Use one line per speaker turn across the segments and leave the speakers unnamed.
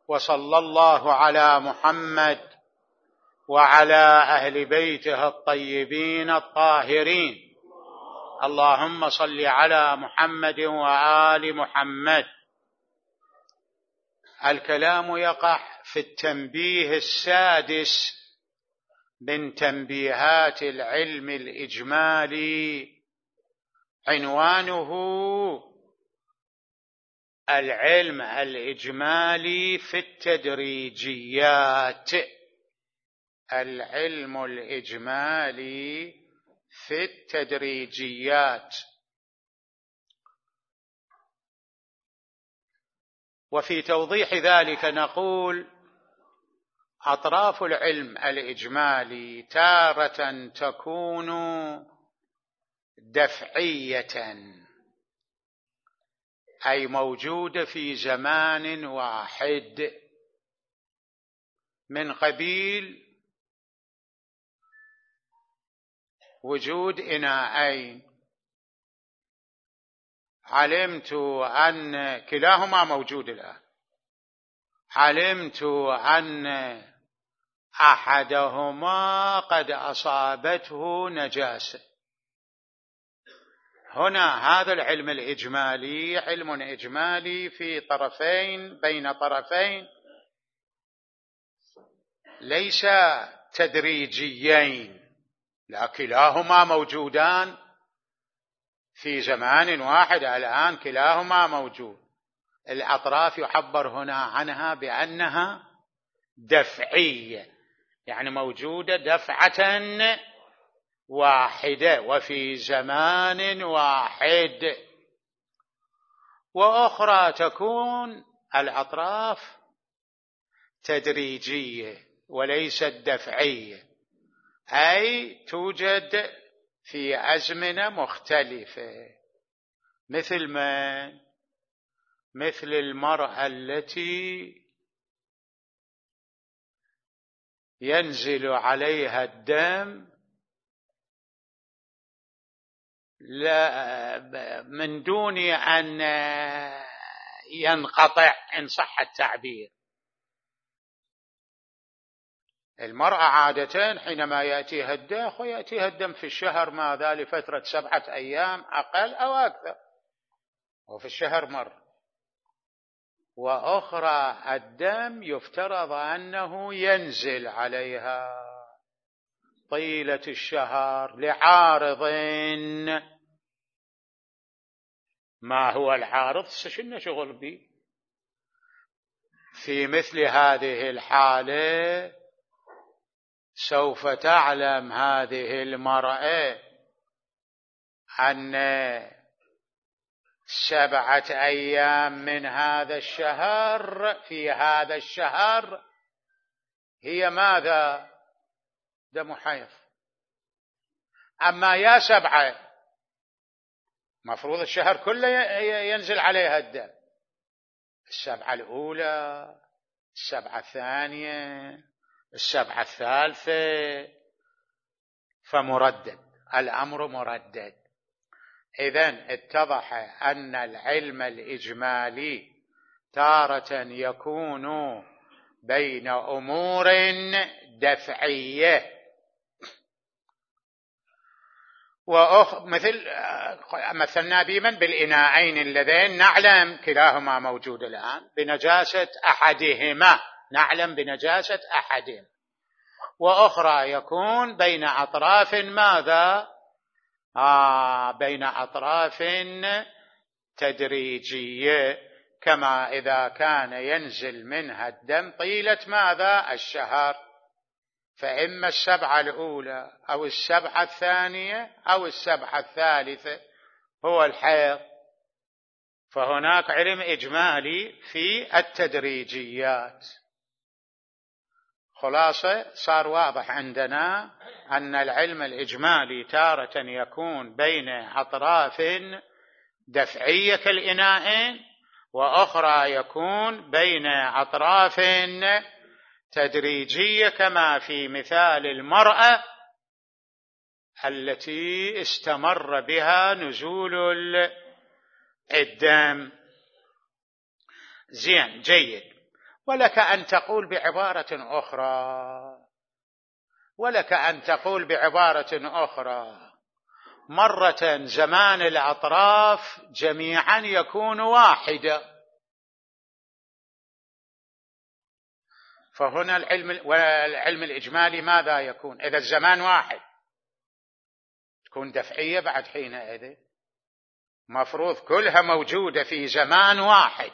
وصلى الله على محمد وعلى أهل بيته الطيبين الطاهرين. اللهم صل على محمد وآل محمد. الكلام يقع في التنبيه السادس من تنبيهات العلم الإجمالي، عنوانه العلم الإجمالي في التدريجيات. العلم الإجمالي في التدريجيات. وفي توضيح ذلك نقول: أطراف العلم الإجمالي تارة تكون دفعية، أي موجودة في زمان واحد، من قبيل وجود إناءين، علمت أن كلاهما موجود الآن، علمت أن أحدهما قد أصابته نجاسة. هنا هذا العلم الإجمالي علم إجمالي في طرفين، بين طرفين، ليس تدريجيين، لا، كلاهما موجودان في زمان واحد الآن، كلاهما موجود. الأطراف يعبر هنا عنها بأنها دفعية، يعني موجودة دفعة واحدة وفي زمان واحد. وأخرى تكون الأطراف تدريجية وليست دفعية، أي توجد في أزمنة مختلفة، مثل المرأة التي ينزل عليها الدم من دون أن ينقطع، إن صح التعبير. المرأة عادة حينما يأتيها الدم، ويأتيها الدم في الشهر ماذا لفترة 7 أيام أقل أو أكثر، وفي الشهر مرة. وأخرى الدم يفترض أنه ينزل عليها طيلة الشهر لعارض. ما هو العارض؟ شنو شغل به؟ في مثل هذه الحالة سوف تعلم هذه المرأة أن 7 أيام من هذا الشهر، في هذا الشهر، هي ماذا؟ دم حيض. أما يا 7 مفروض الشهر كله ينزل عليها الدم، 7 الأولى، 7 الثانية، 7 الثالثة، فمردد، الأمر مردد. إذن اتضح أن العلم الإجمالي تارة يكون بين أمور دفعية، مثلنا بمن بالإناءين اللذين نعلم كلاهما موجود الآن بنجاسة أحدهما، نعلم بنجاسة أحدهما. وأخرى يكون بين أطراف ماذا؟ بين أطراف تدريجية، كما إذا كان ينزل منها الدم طيلة ماذا؟ الشهر، فإما 7 الأولى أو 7 الثانية أو 7 الثالثة هو الحيض. فهناك علم إجمالي في التدريجيات. خلاصة صار واضح عندنا أن العلم الإجمالي تارة يكون بين أطراف دفعية كالإناءين، وأخرى يكون بين أطراف تدريجية كما في مثال المرأة التي استمر بها نزول الدم. زين، جيد. ولك أن تقول بعبارة أخرى مرة زمان الأطراف جميعا يكون واحدا، فهنا العلم الإجمالي ماذا يكون؟ إذا الزمان واحد تكون دفعية بعد حينئذ، مفروض كلها موجودة في زمان واحد،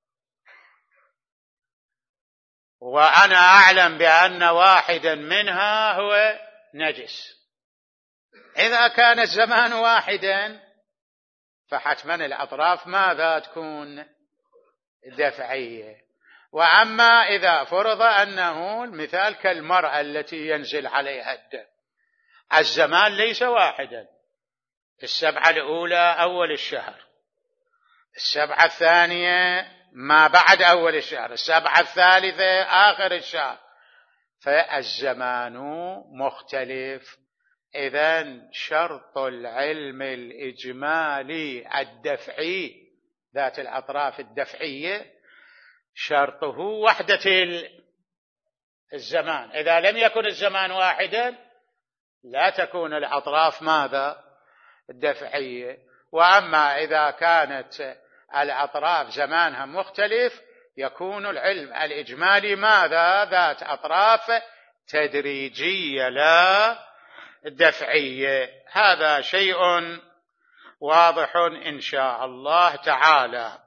وأنا أعلم بأن واحدا منها هو نجس. إذا كان الزمان واحدا فحتما الأطراف ماذا تكون؟ دفعية. وأما إذا فرض أنه المثال كالمرأة التي ينزل عليها الدم، الزمان ليس واحدا، السبعة الأولى أول الشهر، السبعة الثانية ما بعد أول الشهر، السبعة الثالثة آخر الشهر، فالزمان مختلف. إذن شرط العلم الإجمالي الدفعي ذات الأطراف الدفعية شرطه وحدة الزمان. إذا لم يكن الزمان واحدا لا تكون الأطراف ماذا؟ الدفعية. وأما إذا كانت الأطراف زمانها مختلف يكون العلم الإجمالي ماذا؟ ذات أطراف تدريجية لا دفعية. هذا شيء واضح إن شاء الله تعالى.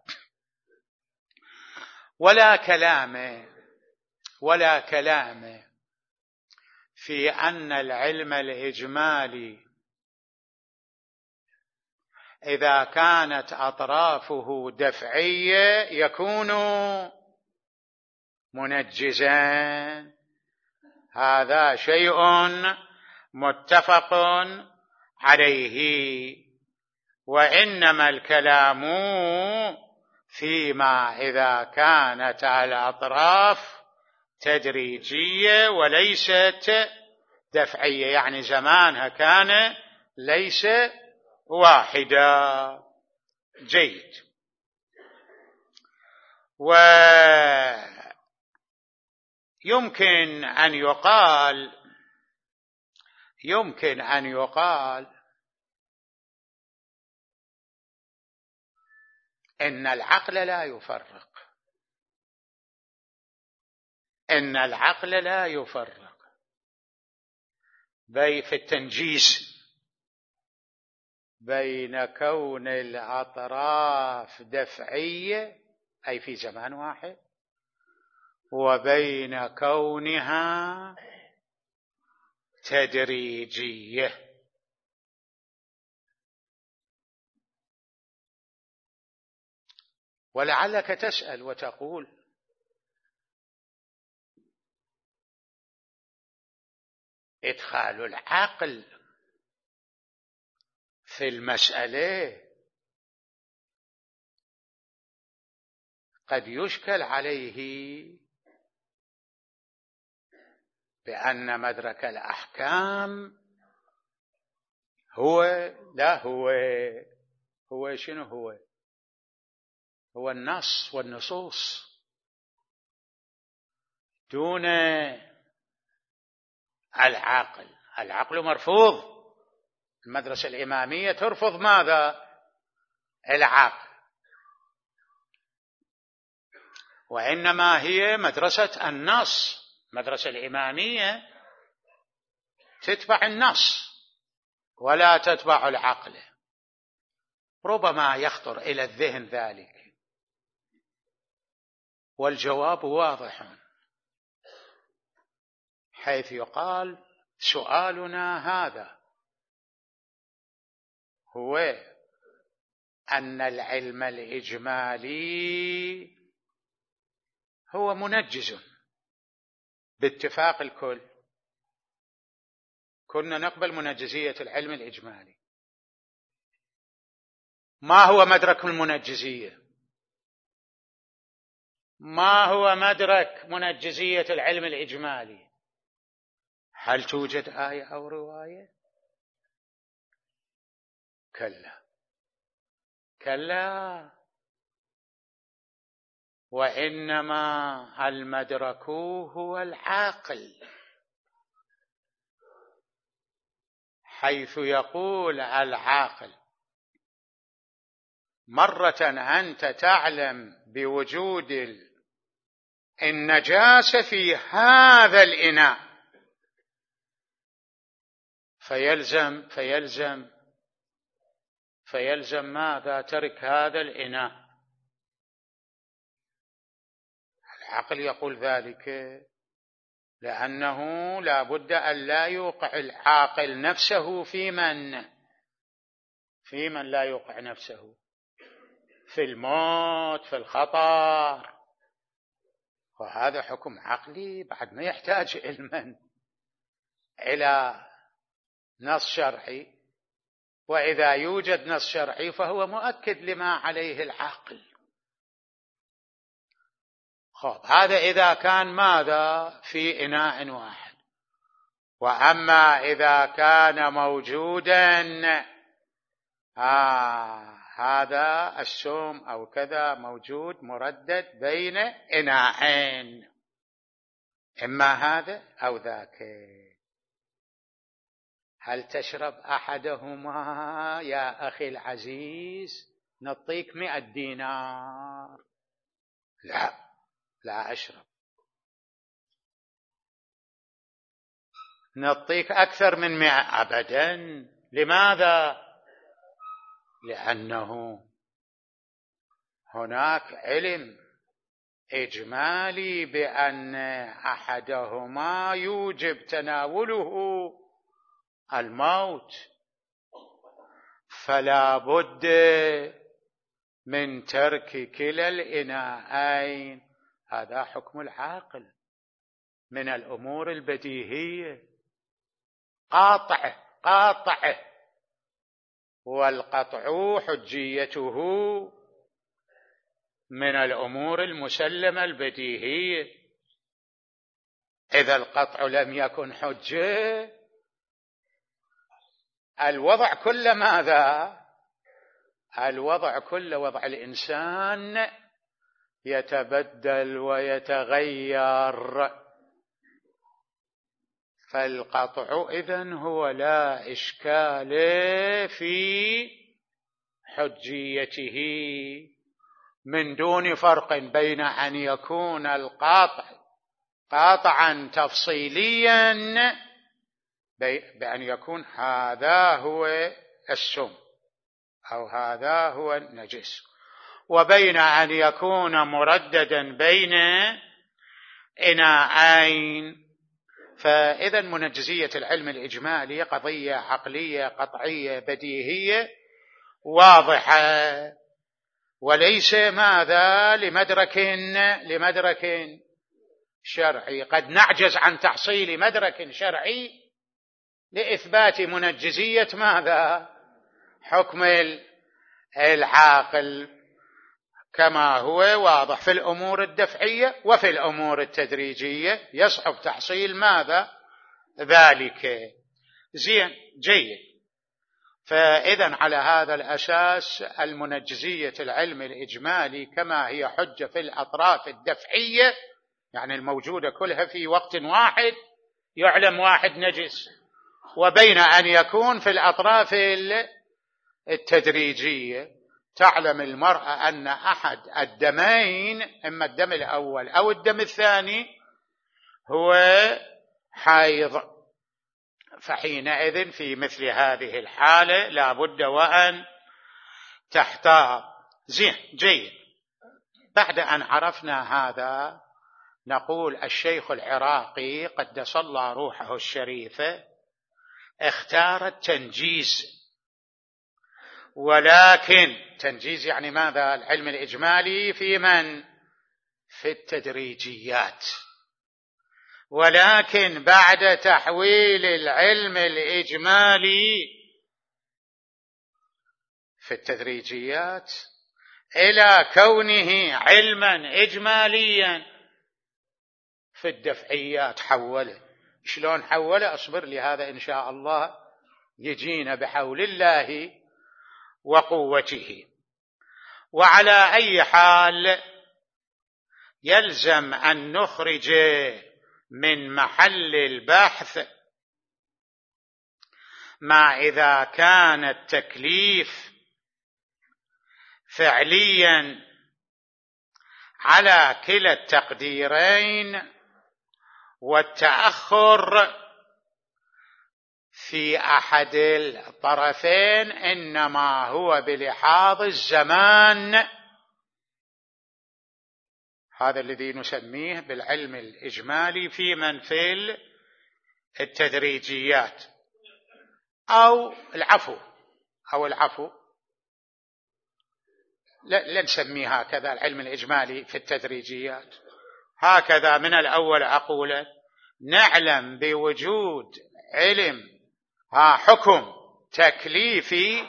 ولا كلام في أن العلم الإجمالي إذا كانت أطرافه دفعية يكون منجزا، هذا شيء متفق عليه. وإنما الكلام فيما إذا كانت الأطراف تدريجية وليست دفعية، يعني زمانها كان ليس واحدا. جيد. ويمكن أن يقال إن العقل لا يفرق في التنجيز بين كون الأطراف دفعية أي في زمان واحد وبين كونها تدريجية. ولعلك تسأل وتقول إدخال العقل في المسألة قد يشكل عليه بأن مدرك الأحكام هو شنو هو النص والنصوص دون العقل مرفوض. المدرسة الإمامية ترفض ماذا؟ العقل. وإنما هي مدرسة النص. المدرسة الإمامية تتبع النص ولا تتبع العقل. ربما يخطر إلى الذهن ذلك، والجواب واضح، حيث يقال سؤالنا هذا هو أن العلم الإجمالي هو منجز باتفاق الكل. كنا نقبل منجزية العلم الإجمالي. ما هو مدرك المنجزية؟ ما هو مدرك منجزية العلم الإجمالي؟ هل توجد آية أو رواية؟ كلا. وإنما المدرك هو العاقل، حيث يقول العاقل مرة أنت تعلم بوجود النجاسة في هذا الإناء، فيلزم ماذا؟ ترك هذا الإناء. العقل يقول ذلك لأنه لا بد أن لا يوقع العاقل نفسه في من لا يوقع نفسه في الموت، في الخطر، وهذا حكم عقلي بعد ما يحتاج إلى نص شرعي، وإذا يوجد نص شرعي فهو مؤكد لما عليه العاقل. هذا إذا كان ماذا؟ في إناء واحد. وأما إذا كان موجودا هذا السم أو كذا موجود مردد بين إناءين، إما هذا أو ذاك، هل تشرب أحدهما يا أخي العزيز؟ نعطيك 100 دينار. لا أشرب. نعطيك أكثر من 100 أبدا. لماذا؟ لأنه هناك علم إجمالي بأن أحدهما يوجب تناوله الموت، فلا بد من ترك كلا الإناءين. هذا حكم العاقل من الأمور البديهية، قاطعه، والقطع حجيته من الأمور المسلمة البديهية. إذا القطع لم يكن حجة، الوضع كل ماذا؟ الوضع كل وضع الإنسان يتبدل ويتغير، فالقطع إذن هو لا إشكال في حجيته، من دون فرق بين أن يكون القاطع قاطعا تفصيليا بأن يكون هذا هو السم أو هذا هو النجس، وبين أن يكون مرددا بين إناءين. فإذا منجزية العلم الإجمالي قضية عقلية قطعية بديهية واضحة، وليس ماذا؟ لمدرك شرعي. قد نعجز عن تحصيل مدرك شرعي لإثبات منجزية ماذا؟ حكم العاقل، كما هو واضح في الأمور الدفعية وفي الأمور التدريجية يصعب تحصيل ماذا؟ ذلك. زين، جيد. فإذا على هذا الأساس المنجزية العلم الإجمالي كما هي حجة في الأطراف الدفعية، يعني الموجودة كلها في وقت واحد يعلم واحد نجس، وبين أن يكون في الأطراف التدريجية تعلم المرأة أن أحد الدمين، إما الدم الأول أو الدم الثاني، هو حيض، فحينئذ في مثل هذه الحالة لا بد وأن تحتاط. زين، جيد. بعد أن عرفنا هذا نقول الشيخ العراقي قدس الله روحه الشريفة اختار التنجيز، ولكن تنجيز يعني ماذا؟ العلم الإجمالي في التدريجيات، ولكن بعد تحويل العلم الإجمالي في التدريجيات إلى كونه علما إجماليا في الدفعيات حوله. شلون حوله؟ أصبر لي، هذا إن شاء الله يجينا بحول الله وقوته. وعلى أي حال يلزم أن نخرج من محل البحث ما إذا كان التكليف فعليا على كلا التقديرين، والتأخر في أحد الطرفين إنما هو بلحاظ الزمان. هذا الذي نسميه بالعلم الإجمالي في من في التدريجيات أو العفو لا نسميه هكذا العلم الإجمالي في التدريجيات، هكذا من الأول أقول نعلم بوجود علم حكم تكليفي،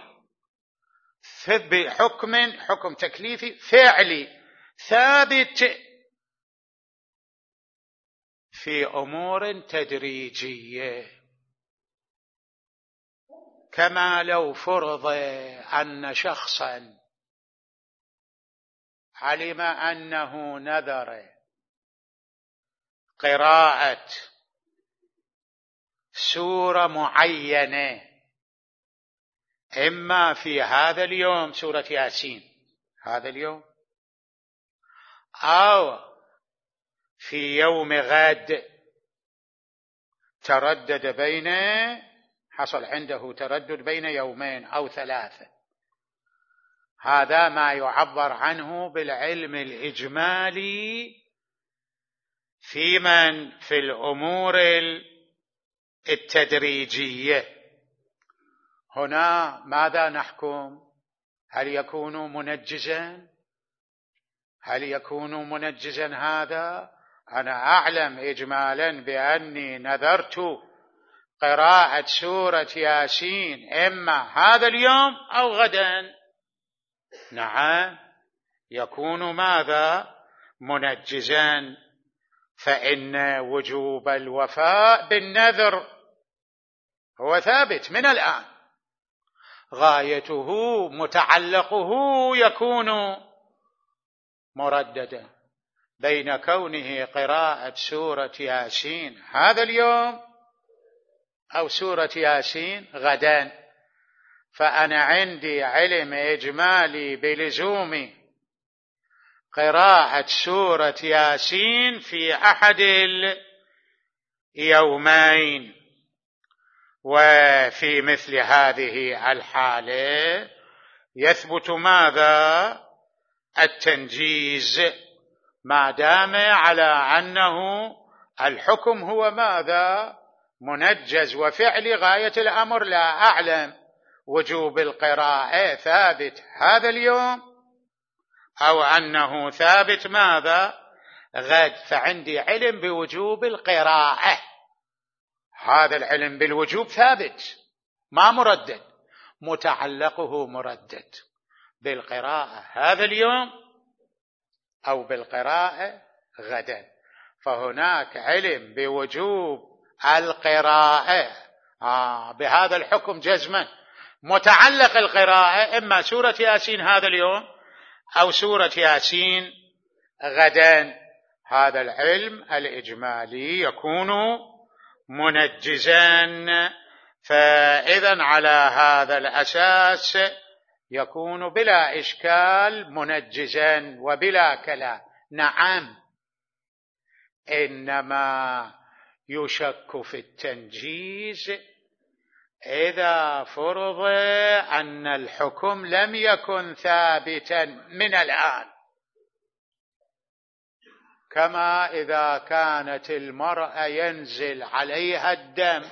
حكم تكليفي فعلي ثابت في أمور تدريجية، كما لو فرض أن شخصا علم أنه نذر قراءة سورة معينة، إما في هذا اليوم سورة ياسين هذا اليوم، أو في يوم غد، حصل عنده تردد بين يومين أو 3، هذا ما يعبر عنه بالعلم الإجمالي في من في الأمور التدريجية. هنا ماذا نحكم؟ هل يكون منجزا؟ هذا أنا أعلم إجمالا بأني نذرت قراءة سورة ياسين إما هذا اليوم أو غدا، نعم يكون ماذا؟ منجزا، فإن وجوب الوفاء بالنذر هو ثابت من الآن، غايته متعلقه يكون مرددا بين كونه قراءة سورة ياسين هذا اليوم أو سورة ياسين غدا. فأنا عندي علم إجمالي بلزوم قراءة سورة ياسين في أحد اليومين، وفي مثل هذه الحالة يثبت ماذا؟ التنجيز، ما دام على أنه الحكم هو ماذا؟ منجز وفعل غاية الأمر، لا أعلم وجوب القراءة ثابت هذا اليوم أو أنه ثابت ماذا؟ غد، فعندي علم بوجوب القراءة، هذا العلم بالوجوب ثابت ما مردد، متعلقه مردد بالقراءة هذا اليوم أو بالقراءة غدا. فهناك علم بوجوب القراءة بهذا الحكم جزما، متعلق القراءة إما سورة ياسين هذا اليوم أو سورة ياسين غدا، هذا العلم الإجمالي يكون منجزا. فإذا على هذا الأساس يكون بلا إشكال منجزا وبلا كلام. نعم، إنما يشك في التنجيز إذا فرض أن الحكم لم يكن ثابتا من الآن، كما إذا كانت المرأة ينزل عليها الدم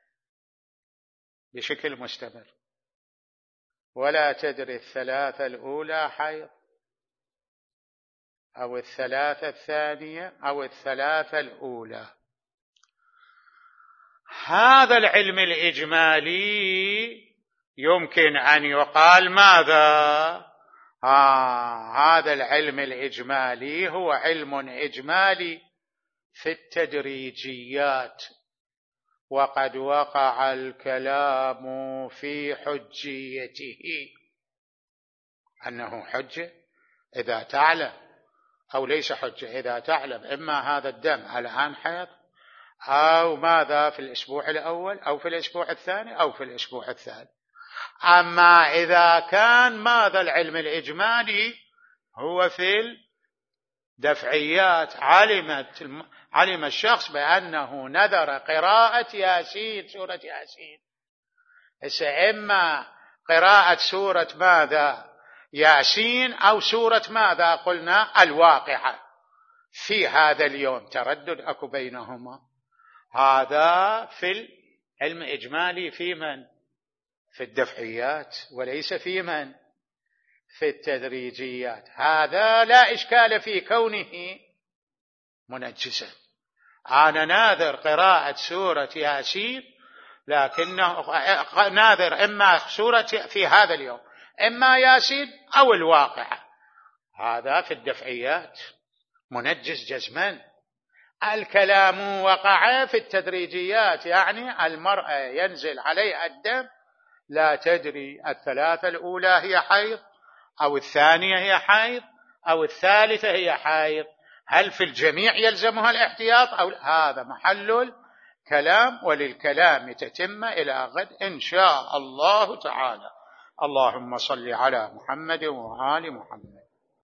بشكل مستمر ولا تدري 3 الأولى حيض أو 3 الثانية أو 3 الأولى، هذا العلم الإجمالي يمكن أن يقال ماذا؟ هذا العلم الإجمالي هو علم إجمالي في التدريجيات، وقد وقع الكلام في حجيته، أنه حجة إذا تعلم أو ليس حجة إذا تعلم إما هذا الدم الآن حيض أو ماذا في الأسبوع الأول أو في الأسبوع الثاني أو في الأسبوع الثالث. أما إذا كان ماذا العلم الإجمالي هو في الدفعيات، علم الشخص بأنه نذر قراءة ياسين، سورة ياسين، إما قراءة سورة ماذا ياسين أو سورة ماذا قلنا الواقعة في هذا اليوم، تردد أكو بينهما. هذا في العلم الإجمالي في من؟ في الدفعيات، وليس في من؟ في التدريجيات. هذا لا إشكال في كونه منجسا. أنا ناذر قراءة سورة ياسين، لكنه ناذر إما سورة في هذا اليوم إما ياسين أو الواقعة، هذا في الدفعيات منجس جزما. الكلام وقع في التدريجيات، يعني المرأة ينزل عليها الدم لا تدري الثلاثة الأولى هي حيض أو الثانية هي حيض أو الثالثة هي حيض، هل في الجميع يلزمها الاحتياط أو هذا محل الكلام، وللكلام تتم إلى غد إن شاء الله تعالى. اللهم صل على محمد وآل محمد.